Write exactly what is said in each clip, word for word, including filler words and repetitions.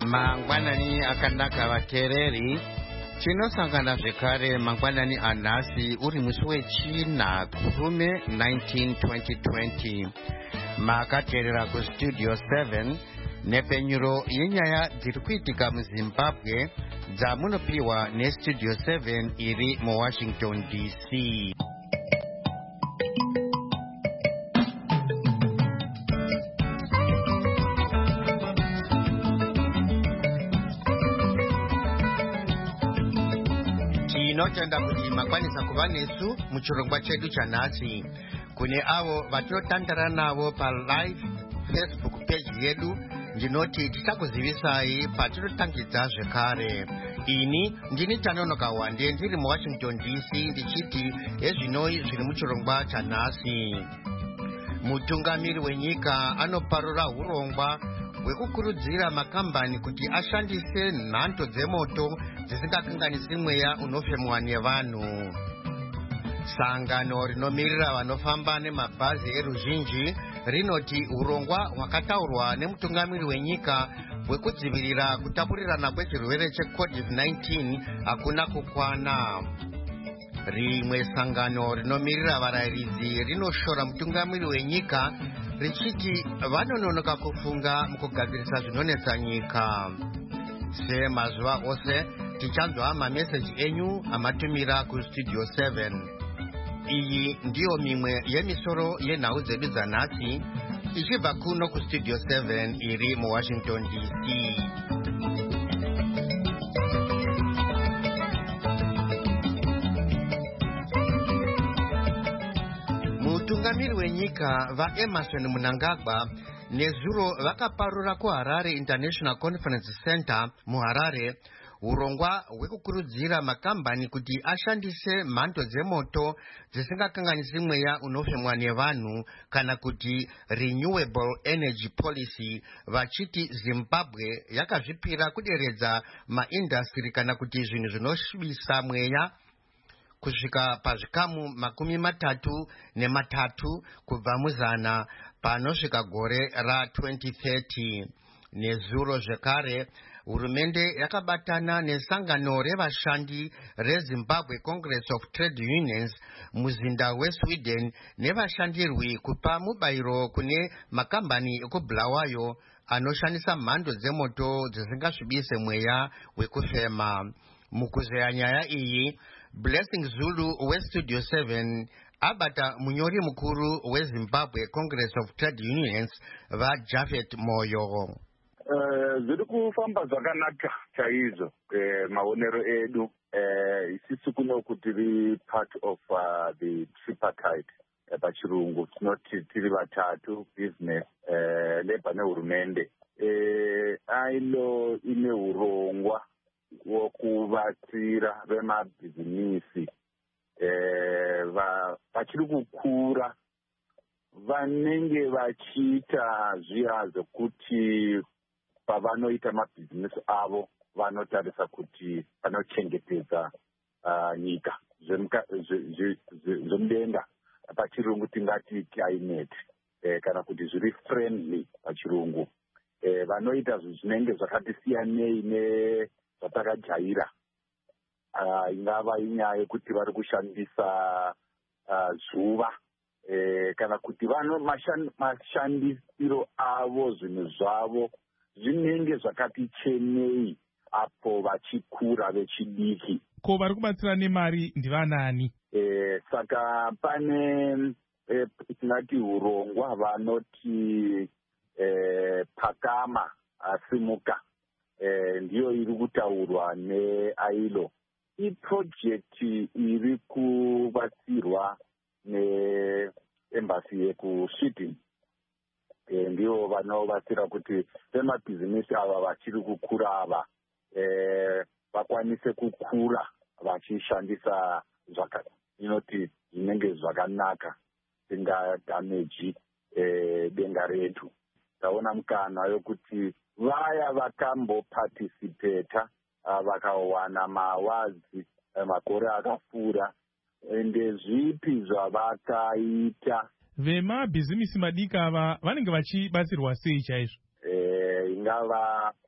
Mangwanani akanaka vateereri, tinosangana zvekare mangwanani anhasi uri musi wechina kurume nineteen twenty twenty. Makateerera kustudio seven nepenyuro yenyaya dziri kuitika muZimbabwe dzamunopiwa nestudio seven iri muWashington D C. Tinotenda kuti makwanisa kuva nesu muchirongwa chedu chanhasi. Kune avo vatinotandara navo palive Facebook page yedu, ndinoti tichakuzivisai patinotangidza zvekare. Ini ndini Tanonoka Wande ndiri muWashington D C ndichiti ezvinoi zviri muchirongwa chanhasi. Mutungamiri wenyika anoparura urongwa hwekukurudzira makambani kuti ashandise nhanto dzemoto dzisingakanganisi mweya unofemwa nevanhu. Sangano rinomirira vanofamba nemabhazi eruzhinji rinoti urongwa hwakataurwa nemutungamiri wenyika hwekudzivirira kutapurirana kwechirwere checovid nineteen hakuna kukwana. Rimwe sangano rinomirira varayiridzi rinoshora mutungamiri wenyika richiti vanononoka kufunga mukugadzirisa zvinonetsa nyika. Semazuva ose tichanzwa mameseji enyu amatumira kustudio seven. Iyi ndiyo mimwe yemisoro yenhau dzedu dzanhasi ichibva kuno kustudio seven iri muWashington D C. Mutungamiri wenyika vaEmerson Mnangagwa nezuro vakaparura kuHarare International Conference Center muHarare urongwa hwekukurudzira makambani kuti ashandise mhanto dzemoto dzisingakanganisi mweya unofemwa nevanhu kana kuti renewable energy policy, vachiti Zimbabwe yakazvipira kuderedza maindastri kana kuti zvinhu zvinosvibisa mweya kusvika pazvikamu makumi matatu nematatu kubva muzana panosvika gore ra twenty thirty. Nezuro zvekare hurumende yakabatana nesangano revashandi reZimbabwe Congress of Trade Unions muzinda weSweden nevashandirwi kupa mubayiro kune makambani ekubhulawayo anoshandisa mhando dzemoto dzisingasvibise mweya wekufema. Mukuzeya nyaya iyi, Blessing Zulu weStudio seven abata munyori mukuru weZimbabwe Congress of Trade Unions vaJafet Moyo. Uh, zviri kufamba zvakanaka chaizvo eh, maonero edu eh, isisi kuno kuti tiri part of uh, the tripartite eh, pachirungu tinoti tiri vatatu, business, eh, labor nehurumende. Eh, ailo ine urongwa wokuvatsira vemabhizinisi eh, va, vachiri kukura vanenge vachiita zviya zvokuti pavanoita mabhizinesi avo vanotarisa kuti vanochengetedza uh, nyika zvemudenga, pachirungu tingati climate eh, kana kuti zviri friendly pachirungu. Eh, vanoita zvinenge zvakati siyanei nezvatakajaira. Uh, ingava inyaya yekuti vari kushandisa uh, zuva eh, kana kuti vano mashandisiro avo zvinhu zvavo zvinenge zvakati chenei apo vachikura vechidiki. Ko vari kubatsira nemari ndivanani? E, saka pane e, tingati urongwa vanoti e, Pakama Asimuka e, ndiyo iri kutaurwa neailo. Iprojekti iri kubatsirwa neembassy yekusweden. E, ndiyo vanobatsira kuti vemabhizinesi ava vachiri kukura ava e, vakwanise kukura vachishandisa inoti zvinenge zvakanaka singadhameji e, denga redu. Taona mukana yokuti vaya vakambopatisipeta vakawana mawazi makore akapfuura ende zvipi zvavakaita. Vemabhizimisi madiki ava vanenge vachibatsirwa sei chaizvo? E, ingava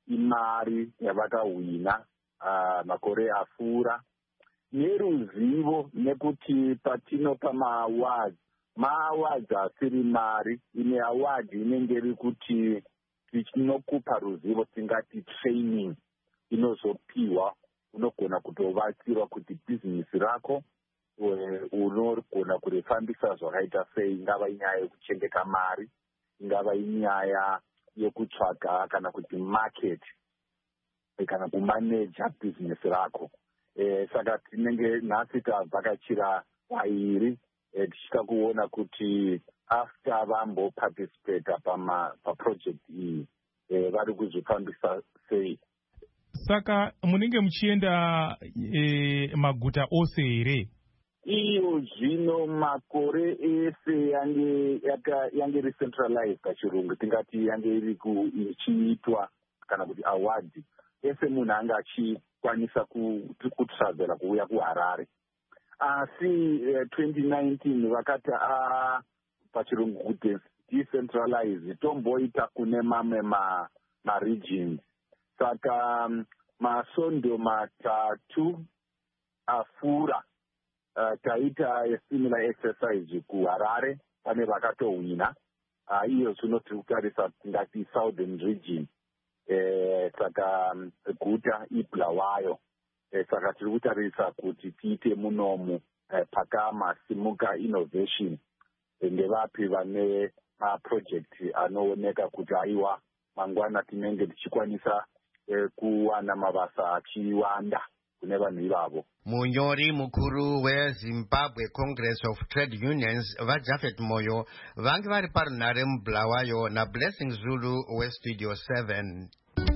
imari yavakahwina uh, makore apfuura, neruzivo, nekuti patinopa maawards, maawards asiri mari. Ine award inenge iri kuti tinokupa ruzivo, tingati training inozopiwa, unogona kutovatsirwa kuti bhizinesi rako unogona kurifambisa zvakaita sei, ingava inyaya yekuchengeta mari, ingava inyaya yekutsvaga kana kuti market kana kumaneja bhizinesi rako. E, saka tinenge nhasi tavhakachira vairi e, tichida kuona kuti after vamboparticipata paproject iyi e, vari kuzvifambisa sei. Saka munenge muchienda e, maguta ose here? Iyo zvino makore ese yange yange recentralized pachirungu, tingati yange iri ichiitwa kana kuti award ese munhu anga achikwanisa kutravela kuuya kuHarare. Asi uh, twenty nineteen vakati a pachirungu kuti decentralize, tomboita kune mamwe ma, ma regions. Saka um, masondo matatu afura uh, taita a similar exercise kuHarare, pane vakatohwina. Uh, iyo zvino tiri kutarisa tingati southern region. Eh, saka um, guta iBulawayo. Eh, saka tiri kutarisa kuti tiite munomu eh, pakamasimuka innovation ndevapi vane maproject anooneka kuti aiwa mangwana tinenge tichikwanisa eh, kuwana mabasa achiwanda kune vanhu ivavo. Munyori mukuru weZimbabwe Congress of Trade Unions vaJafet Moyo vange vari parunhare muBulawayo naBlessing Zulu weStudio seven.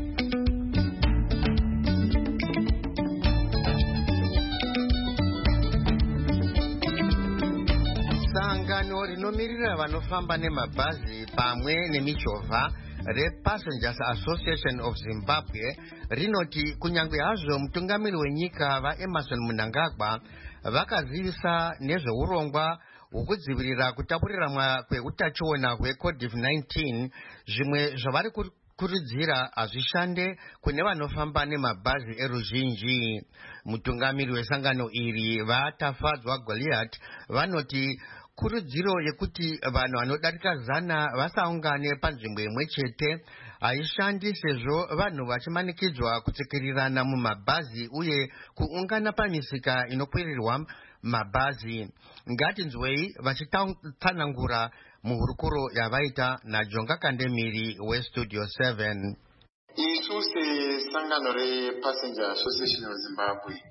Sangano rinomirira vanofamba nemabhazi pamwe nemichovha rePassengers Association of Zimbabwe rinoti kunyange hazvo mutungamiri wenyika vaEmmerson Mnangagwa vakazivisa nezveurongwa hwekudzivirira kutapurirana kweutachiona hweCovid nineteen, zvimwe zvavari kurudzira hazvishande kune vanofamba nemabhazi eruzhinji. Mutungamiri wesangano iri vaTafadzwa Goliath vanoti kurudziro yekuti vanhu vanodarika zana vasaungane panzvimbo imwe chete haishandi, sezvo vanhu vachimanikidzwa kutsikirirana mumabhazi uye kuungana pamisika inokwirirwa mabhazi. Ngatinzwei vachitsanangura muhurukuro yavaita naJonga Kandemiri weStudio seven. Isu sesangano rePassenger Association of Zimbabwe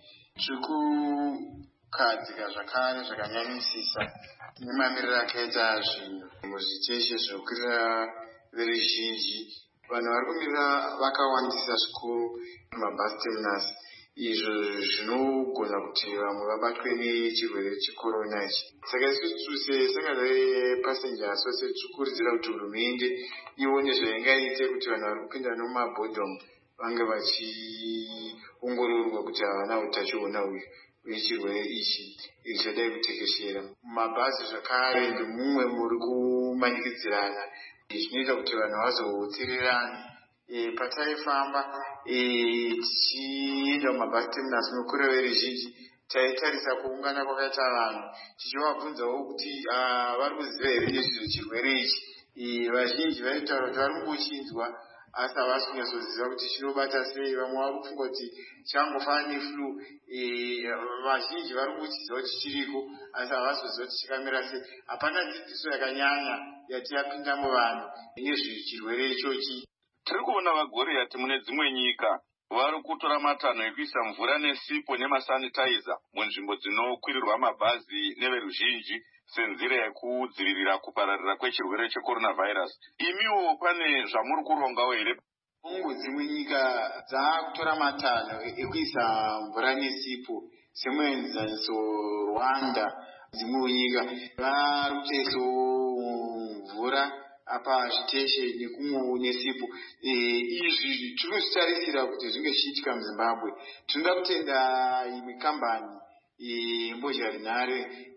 tiri kukadzika zvakare zvakanyanyisisa nemamiriro akaita zvinhu muzviteshi zvokwirira veruzhinji. Vanhu vari kumirira vakawandisa zvikuru mumabus terminus, izvo zvinogona kuti vamwe vabatwe nechirwere chekorona ichi. Saka isu sesangano rePassenger Association tiri kukurudzira kuti hurumende ione zvaingaite kuti vanhu vari kupinda nomumabhodhomu vange vachiongororwa kuti havana utachiona uyu wechirwere ichi ichadai kutekeshera. Mabhazi zvakare ndimumwe muri kumanikidzirana, zvinoita kuti vanhu vazotsererane. E, pataifamba tichienda mumabhazi terminus nokure veruzhinji taitarisa kuungana kwakaita vanhu tichivabvunzawo kuti vari kuziva here nezvizvo chirwere ichi. Vazhinji vaitaura kuti vari kungochinzwa asi havasi kunyatsoziva kuti chinobata sei. Vamwe vari kufunga kuti changofanana neflu. Vazhinji vari kuchiziva kuti chiriko asi havasi kuziva kuti chikamira sei. Hapana dzidziso yakanyanya yati yapinda muvanhu nezvechirwere ichochi. Tiri kuona vaGoriathi mune dzimwe nyika vari kutora matanho ekuisa mvura nesipo nemasanitizer munzvimbo dzinokwirirwa mabhazi neveruzhinji senzira yekudzivirira kupararira kwechirwere cheCoronavirus. Imiwo pane zvamuri kurongawo here? Mungu dzimwe nyika dzakutora matanho ekuisa mvura nesipo semuenzaniso Rwanda. Dzimwe nyika vari kutoisa mvura apa zviteshe nekumwe nesipo. Izvi tinozvitarisira kuti zvinge zvichiitika muZimbabwe. Tinoda kutenda imwe kambani yeMbozhanhare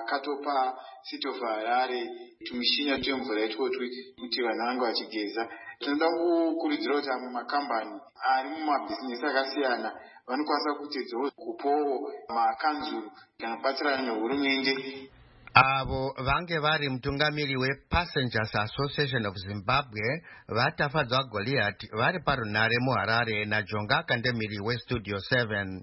yakatopa City of Harare tumishina twemvura itwotwi kuti vanhu vange vachigeza. tinoda kukurudzira kuti amwe makambani ari mumabhizinesi akasiyana vanokwanisa kutedzawo kupawo makanzuru kana kubatsirana nehurumende. avo vange vari mutungamiri wePassengers Association of Zimbabwe vatafadzwa Goliath vari parunare muHarare naJonga Kandemiri weStudio seven.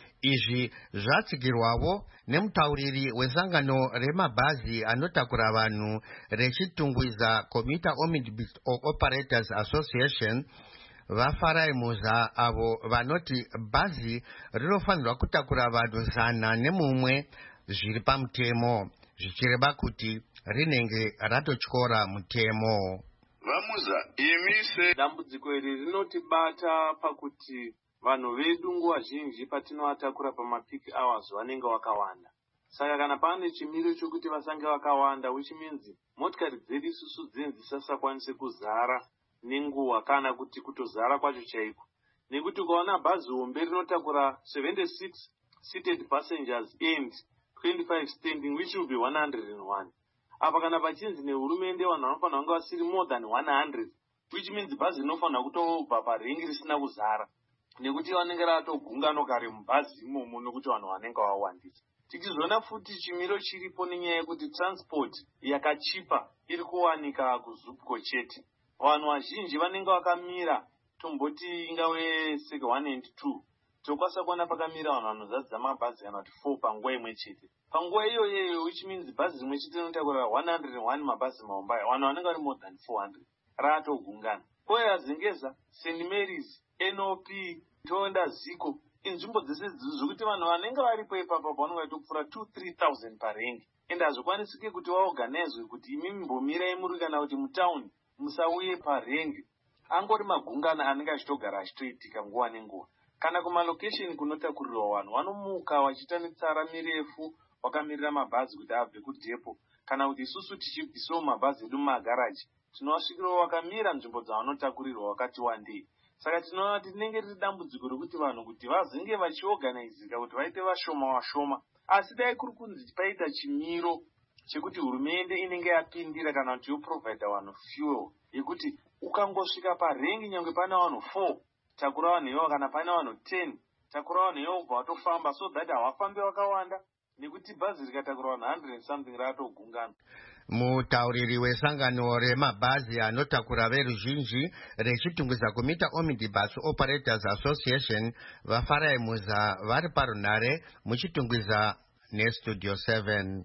Izvi zvatsigirwawo nemutauriri wesangano remabhazi anotakura vanhu rechitungwiza Commuter Omnibus Operators Association vafarai muza avo vanoti bhazi rinofanirwa kutakura vanhu zana nemumwe zviri pamutemo zvichireva kuti rinenge ratotyora mutemo. Vamuza imise dambudziko iri rinotibata pakuti vanhu vedu nguva zhinji patinovatakura pamapeak hours vanenge vakawanda. Saka kana pane chimiro chokuti vasange vakawanda, which means motikari dzedu isusu dzinzi dzisasakwanise kuzara nenguva kana kuti kutozara kwacho chaiko. Nekuti ukaona bhazi hombe rinotakura seventy-six seated passengers and twenty-five standing, which will be one hundred one. Apa kana pachinzi nehurumende vanhu vanofanira kunge vasiri more than one hundred, which means bhazi rinofanira kutobva parengi risina kuzara. Nekuti vanenge ratogungano kare mubhazi imomo nokuti vanhu vanenge vawandisa. Tichizoona futi chimiro chiripo nenyaya yekuti transport yakachipa iri kuwanika kuZupco chete. Vanhu vazhinji vanenge vakamira tomboti ingave seke one and two. Tokwanisa kuona pakamira vanhu vanozadza mabhazi kana kuti four panguva imwe chete. Panguva iyoyo, which means bhazi rimwe chete rinotakura one hundred one mabhazi mahombe, vanhu vanenge vari more than four hundred. Ratogungana. Koya Zingeza, Saint Mary's, N O P, Tonda Ziko, inzvimbo dzese zvokuti vanhu vanenge varipo ipapo vanenge vatokupfuura two three thousand parengi. Ende hazvikwanisike kuti vaorganizwe kuti imimi mbomirai muri kana kuti mutaundi musauye parengi. Angori magungano anenge achitogara achitoitika nguva nenguva. Kana kumalokesheni kunotakurirwa vanhu vanomuka vachiita mitsara mirefu vakamirira mabhazi kuti abve kudhepo, kana kuti isusu tichibvisawo mabhazi edu mumagaraji tinovasvikirawo vakamira nzvimbo dzavanotakurirwa vakati wandei. Saka tinoona kuti rinenge riri dambudziko rokuti vanhu kuti vazenge vachiorganizika kuti vaite vashoma vashoma. Asi dai kuri kunzi paita chimiro chekuti hurumende inenge yapindira kana kuti yoprovhaidha vanhu fuel yekuti ukangosvika parengi nyangwe pana vanhu four, takura vanhu ivo, kana pana vanhu ten, takura vanhu ivo ubva watofamba, so that havafambi vakawanda, nekuti bhazi rikatakura vanhu one hundred and something ratogungana. Mutauriri wesangano remabhazi anotakura veruzhinji rechitungwiza Commuter Omnibus Operators Association vafarai muza vari parunare muchitungwiza neStudio seven.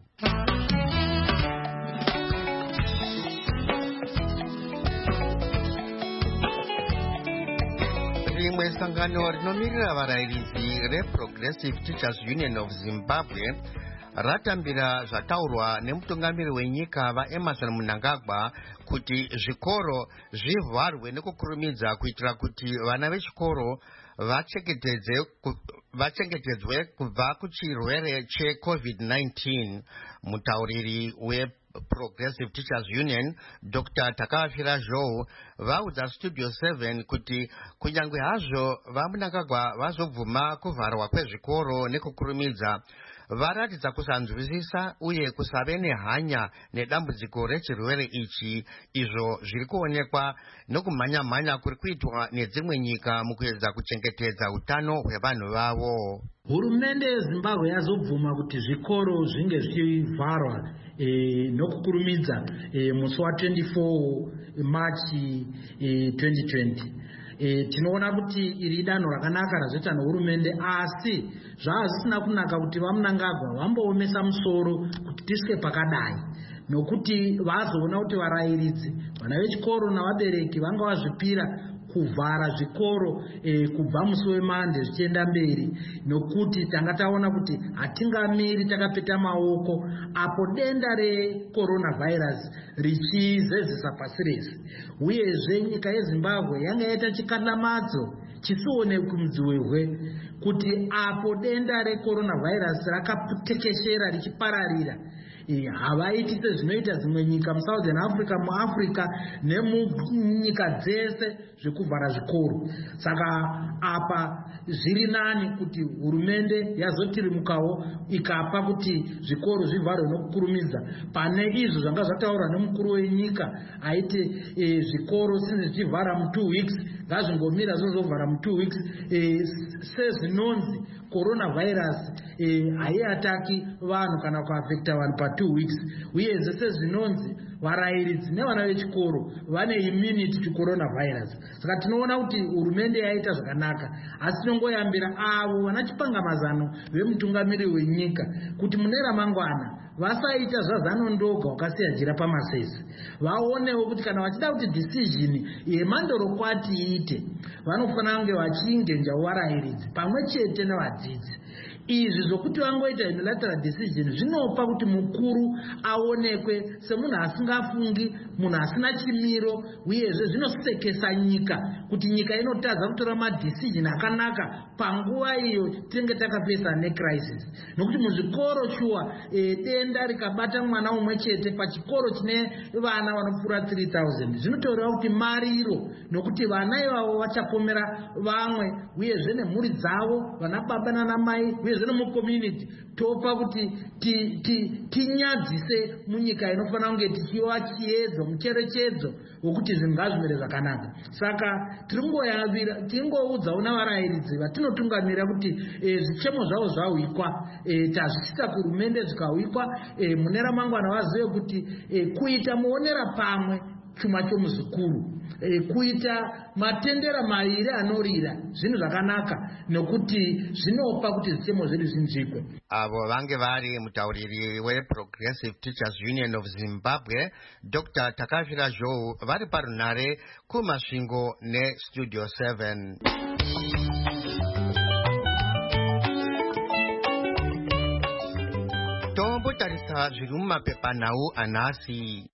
Rimwe sangano rinomirira varayiridzi reProgressive Teachers Union of Zimbabwe ratambira zvataurwa nemutungamiri wenyika vaEmerson Mnangagwa kuti zvikoro zvivharwe nekukurumidza kuitira kuti vana vechikoro vachengetedzwe kubva kuchirwere cheCovid nineteen. Mutauriri weProgressive Teachers Union Doctor Takavafira Joe vaudza Studio seven kuti kunyange hazvo vaMnangagwa vazobvuma kuvharwa kwezvikoro nekukurumidza, varatidza kusanzwisisa uye kusave nehanya nedambudziko rechirwere ichi, izvo zviri kuonekwa nokumhanya-mhanya kuri kuitwa nedzimwe nyika mukuedza kuchengetedza utano hwevanhu vavo. Hurumende yeZimbabwe yazobvuma kuti zvikoro zvinge zvichivharwa e, nokukurumidza e, musi wa twenty-four March e, twenty twenty. E, tinoona kuti iri danho rakanaka razvoita nehurumende, asi zvaazvisina kunaka kuti vaMnangagwa vamboomesa musoro kuti tisvike pakadai, nokuti vazoona kuti varayiridzi, vana vechikoro navabereki vanga vazvipira kuvhara zvikoro e, kubva musi weMande zvichienda mberi, nokuti tanga taona kuti hatingamiri takapeta maoko apo denda recoronavirus richizezesa pasi rese. Uyezve nyika yeZimbabwe yanga yaita chikandamadzo chisionekwi kumudziwehwe kuti apo denda recoronavirus rakatekeshera richipararira, havaiti sezvinoita dzimwe nyika muSouthern Africa, muAfrica nemunyika dzese zvekuvhara zvikoro. Saka apa zviri nani kuti hurumende yazotirimukawo ikapa kuti zvikoro zvivharwe nokukurumidza, pane izvo zvanga zvataurwa nemukuru wenyika aiti e, zvikoro sinzi zvichivhara mu two weeks ngazvingomira zvozovhara mu two weeks e, sezvinonzi coronavirus haiataki e, vanhu kana kuafekta vanhu pa two weeks, uyezve sezvinonzi varairidzi nevana vechikoro vane immunity to coronavirus. Saka tinoona kuti hurumende yaita zvakanaka, asi tinongoyambira avo vana chipangamazano vemutungamiri wenyika kuti mune ramangwana vasaita zvazanondoga wakasiya jira pamasesi, vaonewo kuti kana vachida kuti decision yemandorokwati iite vanofanira kunge vachingenjawo varairidzi pamwe chete nevadzidzi. Izvi zvokuti vangoita unilateral decision zvinopa kuti mukuru aonekwe semunhu asingafungi, munhu asina chimiro, uyezve zvinosekesa nyika kuti nyika inotadza kutora madecision akanaka panguva iyo tinenge takapesana necrisis. Nokuti muzvikoro shuwa e, denda rikabata mwana umwe chete pachikoro chine vana vanopfuura three thousand zvinotoreva kuti mariro, nokuti vana ivavo vachapomera vamwe, uyezve nemhuri dzavo, vana baba nana mai, uyezve nemucommunity topa kuti tinyadzise ti, ti munyika inofanira kunge tichiva chiedzo mucherechedzo wokuti zvinhu ngazvimire zvakanaka. Saka tiringoyavira tiringoudzawo navarairidzi vatinotungamira kuti e, zvichemo zvavo zvawikwa e, tazvisisa kuhurumende zvikawikwa e, mune ramangwana vazive kuti e, kuita muonera pamwe chuma chomuzukuru, e, kuita matendera mairi anorira zvinhu zvakanaka nokuti zvinopa kuti zvichemo zvedu zvinzvikwe. Avo vange vari mutauriri weProgressive Teachers Union of Zimbabwe Doctor Takavira Joe vari parunare kumasvingo neStudio seven. Tombotarisa zviri mumapepanhau anhasi.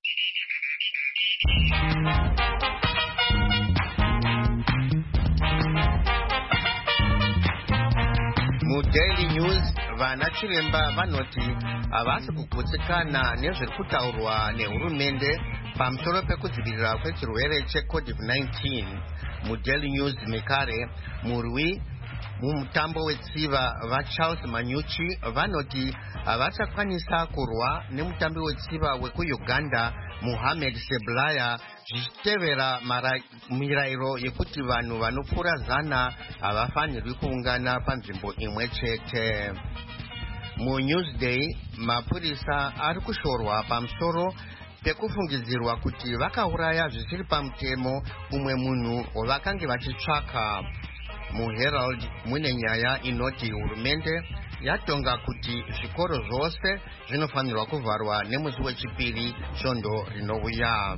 MuDaily News vana chiremba vanoti havasi kugutsikana nezviri kutaurwa nehurumende pamusoro pekudzivirira kwechirwere cheCovid nineteen. MuDaily News mekare murwi mumutambo wetsiva vaCharles Manyuchi vanoti havachakwanisa kurwa nemutambi wetsiva wekuUganda Mohamed Seblaya zvichitevera mirayiro yekuti vanhu vanopfuura zana havafanirwi kuungana panzvimbo imwe chete. MuNewsday mapurisa ari kushorwa pamusoro pekufungidzirwa kuti vakauraya zvisiri pamutemo umwe munhu wavakange vachitsvaka. MuHerald mune nyaya inoti hurumende yatonga kuti zvikoro zvose zvinofanirwa kuvharwa nemusi wechipiri svondo rinouya.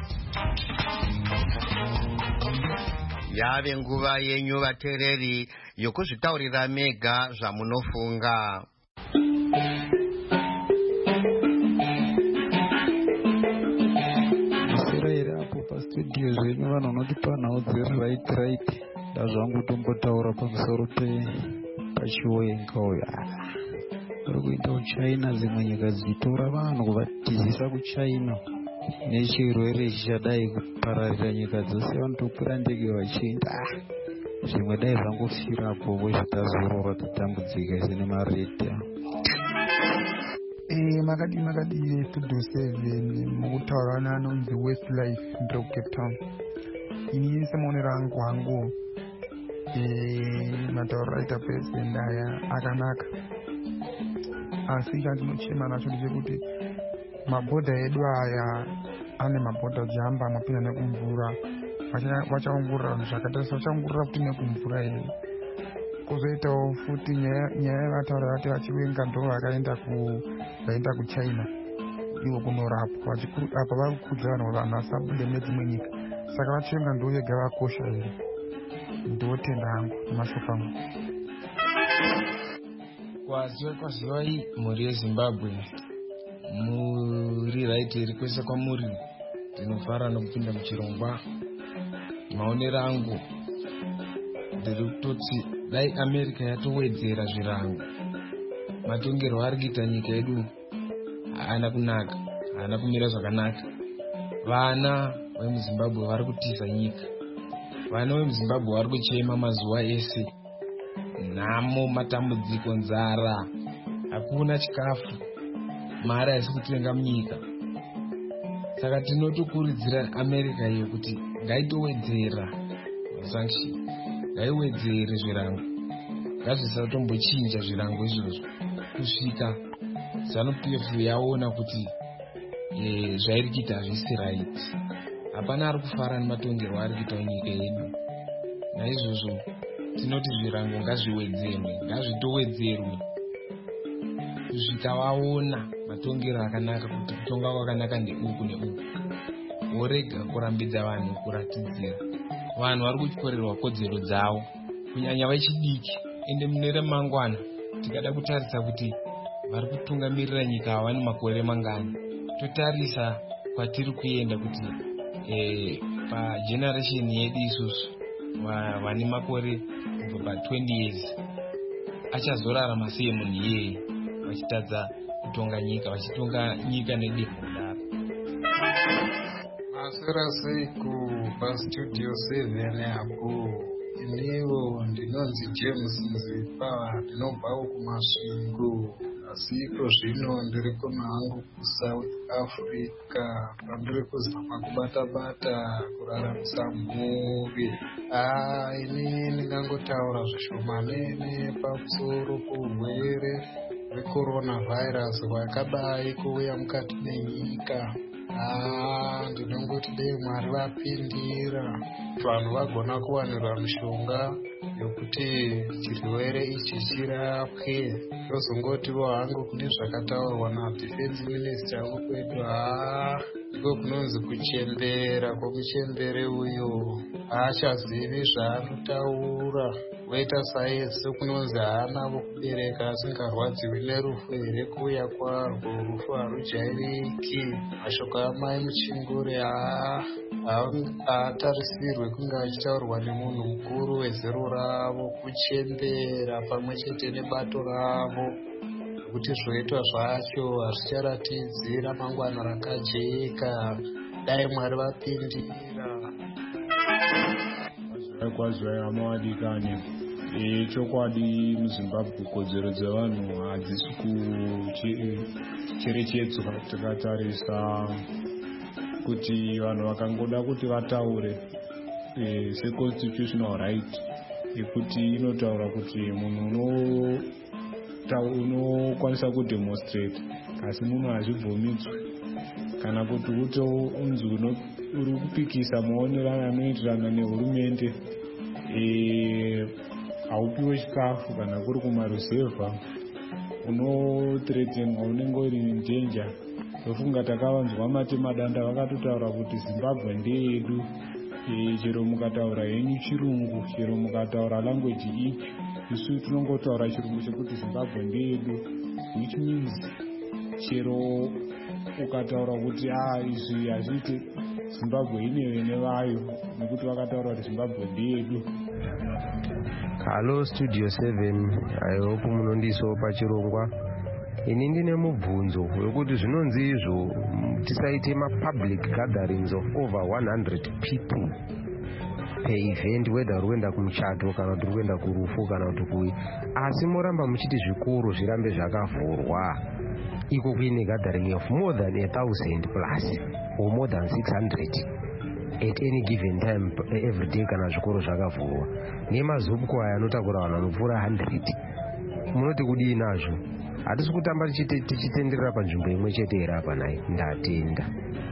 Yave nguva yenyu vateereri yokuzvitaurira mega zvamunofunga. Musiraira apo pastudio zvenyu vanhu vanotipa nhau dziri right right. Ndazvangu tombotaura pamusoro pachiwenga uyu uri kuenda kuChina, dzimwe nyika dzichitora vanhu kuvatizisa kuChina nechirwere chichadai kupararira nyika dzose, vanotokwira ndege vachienda. Zvimwe dai zvangofirapo vozvitazorora tatambudzika ise nemaredha. Eh, makadi makadi Studio seven mukutaura nanonzi Westlife ndiro Cape Town. Ini semonera angu hangu matauro aita president aya akanaka, asi chandinochema nacho ndechekuti mabhodha edu aya ane mabhodha ojihamba mapinda nekumvura, vachaongorora vanhu zvakatarisa, vachaongorora kuti nekumvura here. Kozoitawo futi nyaya yavataura vati vachiwenga ndo vakaenda vaenda kuChina ivo kunorapwa, apa vari kukudza vanhu vanhu vasabude nedzimwe nyika, saka vachiwenga ndo vega vakosha here. Ndotenda hangu nemashoko angu. Kwaziwa kwaziwa iyi mhuri yeZimbabwe muri right iri kwese kwamuri ndinofara nokupinda muchirongwa. Maonero angu ndiri kutoti dai America yatowedzera zvirango matongerwo ari kuita nyika yedu haana kunaka, haana kumira zvakanaka. Vana vemuZimbabwe vari kutiza nyika. Vana vemuZimbabwe vari kuchema mazuva ese. Nhamo, matambudziko, nzara, hakuna chikafu, mari haisi kutenga munyika. Saka tinotokurudzira America iyo kuti ngaitowedzera sanction, ngaiwedzere zvirango, ngazvisatombochinja zvirango izvozvo kusvika ZANU-P F yaona kuti e, zvairi kuita hazvisi right. Hapana ari kufara nematongerwo ari kuita nyika yedu. Naizvozvo tinoti zvirango ngazviwedzerwe, ngazvitowedzerwe kusvika vaona matongero akanaka, kuti kutonga kwakanaka ndeuku neuku. Vorega kurambidza vanhu kuratidzira. Vanhu vari kukorerwa kodzero dzavo, kunyanya vechidiki. Ende mune ramangwana tikada kutarisa kuti vari kutungamirira nyika hava nemakore mangani. Totarisa kwatiri kuenda kuti e, pageneration yedu isusu vane makore kubva pa-twenty years achazorarama sei munhu iyeye vachitadza kutonga nyika, vachitonga nyika nedemo kudaro. Masera sei kupastudio seven apo. Iniwo ndinonzi James Nzipa, ndinobva kumasvingo, asi iko zvino ndiri kuno hangu kuSouth Africa, pandiri kuzama kubata-bata kuraramisa mhuri. Ah, ini ndingangotaura zvishomanene pamusoro pourwere hwecoronavirus hwakadai kuuya mukati menyika. Ah, ndinongoti dei Mwari vapindira vanhu vagona kuwanirwa mishonga yokuti chirwere ichi chirapwe. Ndozongotiwo hangu kune zvakataurwa nadefense minister uko kwedu. Ah, ndiko kunonzi kuchembera kwomuchembere uyo haachazivi zvaanotaura. Woita saisi kunonzi haana vokubereka asingarwadziwi nerufu here kuuya kwarwo, rufu harujairiki. Mashoko amai muchinguri haatarisirwe kunge achitaurwa nemunhu mukuru wezero ravo. Kuchembera pamwe chete nebato ravo, kuti zvoitwa zvacho hazvicharatidzi ramangwana rakajeka. Dai Mwari vapindira. Kwazvai amawadikanyi chokwadi muZimbabwe kodzero dzevanhu hadzisi kucherechedzwa. Tikatarisa kuti vanhu vakangoda kuti vataure seconstitutional right yekuti inotaura kuti munhu unokwanisa kudemonstrate asi munhu hazvibvumidzwe, kana kuti uti unzi uri kupikisa maonerano anoitirana nehurumende, haupiwe chikafu kana kuri kumaruzevha, unothreatenwa, unenge uri indanger. Ndofunga takavanzwa matemadanda vakatotaura kuti Zimbabwe ndeyedu. Chero mukataura henyu chirungu, chero mukataura language ipi, isu tinongotaura chirungu chekuti Zimbabwe ndeyedu, which means chero ukataura kuti ah izvi hazviite, Zimbabwe ine vene vayo nekuti vakataura kuti Zimbabwe ndeyedu. Hello Studio seven, I hope munondiso pachirongwa. Ini ndine mubvunzo wekuti zvinonzi izvo tisaite ma-public gatherings of over one hundred people per event, whether uri kuenda kumuchato kana kuti uri kuenda kurufu kana kuti kui, asi moramba muchiti zvikoro zvirambe zvakavhurwa iko kuine gathering of more than a thousand plus or more than six hundred at any given time every day kana zvikoro zvakavhurwa nemazupko aya anotakura vanhu vanopfuura one hundred. Munoti kudii nazvo? Hatisi kutamba tichitenderera panzvimbo imwe chete here apa naye. Ndatenda.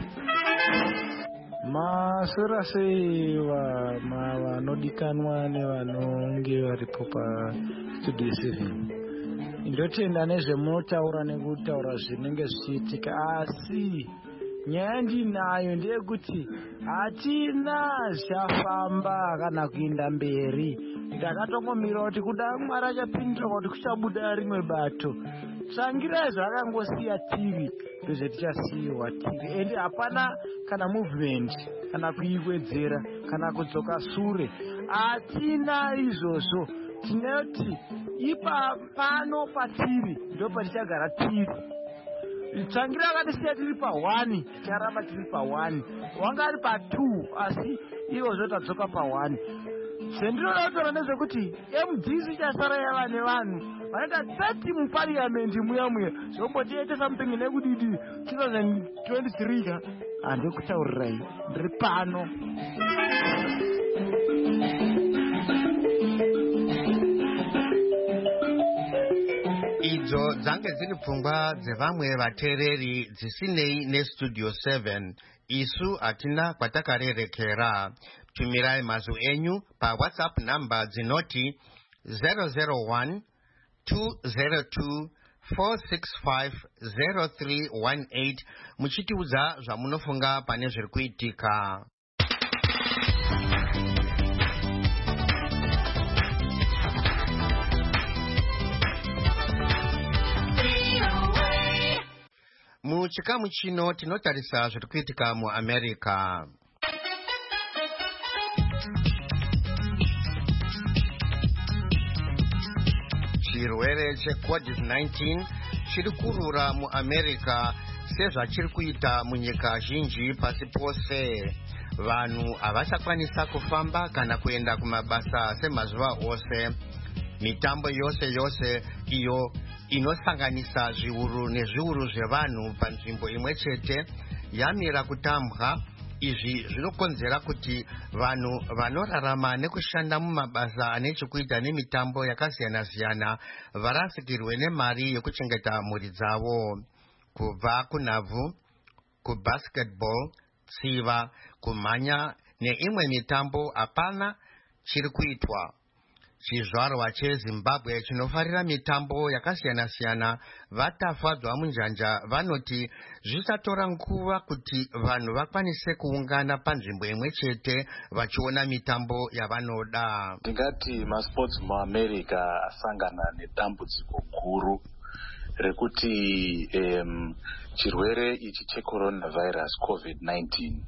Masora sei vanodikanwa nevanonge varipo paStudio seven. Ndotenda nezvemunotaura nekutaura zvinenge zvichiitika, asi nyaya ndinayo ndeyekuti hatina zvichafamba kana kuenda mberi. Ndakatongomira kuti kuda Mwari achapindira kuti kuchabuda rimwe bato. Tsvangirai zvakangosiya tiri ndozvetichasiyiwa tiri, ende hapana kana movement kana kuiwedzera kana kudzoka sure. Hatina izvozvo. Tinoti ipa pano patiri ndo patichagara tiri. tsvangira akatisiya tiri pa-one ticharamba tiri pa-one wanga ari pa-two asi ivozvo tadzoka pa-one zvendinoda kutaura ndezvekuti M D C ichasara yava nevanhu vanoita thirty mupariamendi muya muya zvombotiite something nekudidi twenty twenty-three ka handikutaurirai ndiri pano. idzo dzange dziri pfungwa dzevamwe vateereri dzisinei nestudio seven. isu hatina kwatakarerekera. tumirai mazwi enyu pawhatsapp namba dzinoti zero zero one two zero two four six five zero three one eight muchitiudza zvamunofunga pane zviri kuitika. muchikamu chino tinotarisa zviri kuitika muamerica. chirwere checovid nineteen chiri kurura muamerica sezvachiri kuita munyika zhinji pasi pose. vanhu havachakwanisa kufamba kana kuenda kumabasa semazuva ose. mitambo yose yose iyo inosanganisa zviuru nezviuru zvevanhu panzvimbo imwe chete yamira kutambwa. izvi zvinokonzera kuti vanhu vanorarama nekushanda mumabasa ane chekuita nemitambo yakasiyana siyana varasikirwe nemari yekuchengeta mhuri dzavo. kubva kunhabvu, kubasketball, tsiva, kumhanya neimwe mitambo hapana chiri kuitwa. chizvarwa chezimbabwe chinofarira mitambo yakasiyana siyana vatafadzwa munjanja vanoti zvichatora nguva kuti vanhu vakwanise kuungana panzvimbo imwe chete vachiona mitambo yavanoda. ndingati masports muamerica asangana nedambudziko guru rekuti um, chirwere ichi checoronavirus covid nineteen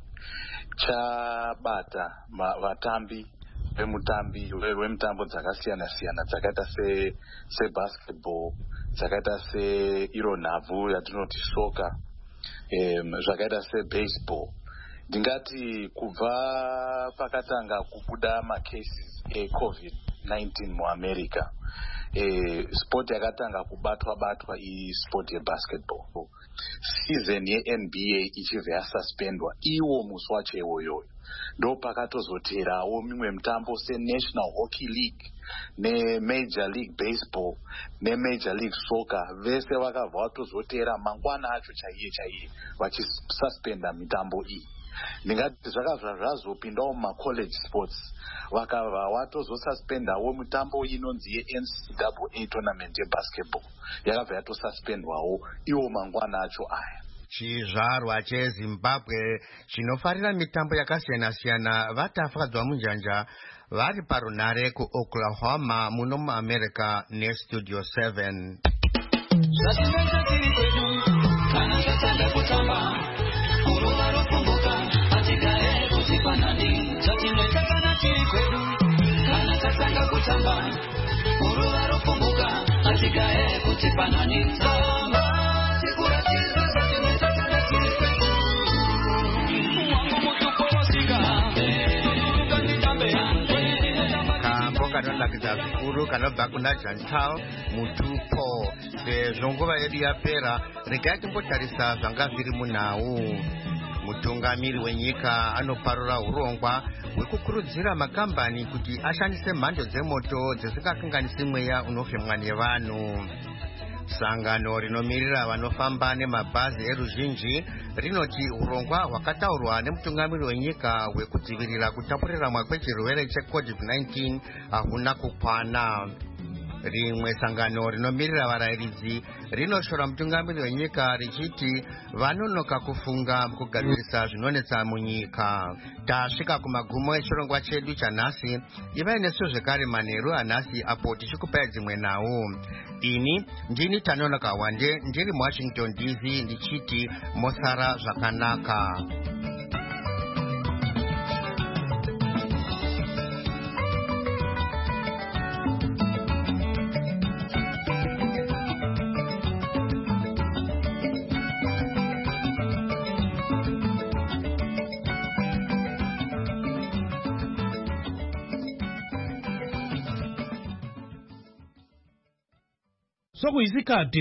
chabata vatambi vemutambi wemutambo dzakasiyana siyana dzakaita se sebasketball, dzakaita se iro nhabvu yatinoti soka, um, zvakaita sebaseball. ndingati kubva pakatanga kubuda macases ecovid nineteen muamerica, e, sport yakatanga kubatwa batwa isport yebasketball. season yeN B A ichibva yasuspendwa iwo musi wacho iwoyoyo ndo pakatozoterawo mimwe mitambo senational hockey league nemajor league baseball nemajor league soccer vese vakabva vatozotera mangwana acho chaiye chaiye vachisuspenda mitambo iyi. ndingati zvakabva zvazopindawo mumacollege sports vakabva vatozosuspendawo mitambo inonzi yeN C double A tournament yebasketball yakabva yatosuspendwawo iwo mangwana acho aya. chizvarwa chezimbabwe chinofarira mitambo yakasiyana siyana vatafadzwa munjanja vari parunare kuoklahoma muno muamerica nestudio seven. kanonakidza zvikuru kanobva kuna Jantal Mutupo. Sezvo nguva yedu yapera, regai timbotarisa zvanga zviri munhau. Mutungamiri wenyika anoparura urongwa hwekukurudzira makambani kuti ashandise mhando dzemoto dzisingakanganisi mweya unofemwa nevanhu. Sangano rinomirira vanofamba nemabhazi eruzhinji rinoti urongwa hwakataurwa nemutungamiri wenyika hwekudzivirira kutapurirana kwechirwere checovid nineteen hahuna kukwana. Rimwe sangano rinomirira varayiridzi rinoshora mutungamiri wenyika richiti vanonoka kufunga kugadzirisa zvinonetsa munyika. Tasvika kumagumo echirongwa chedu chanhasi. Ivai nesu zvekare manheru anhasi apo tichikupai dzimwe nhau. Ini ndini Tanonoka Wande ndiri muWashington D C ndichiti mosara zvakanaka. sokuyisikhathi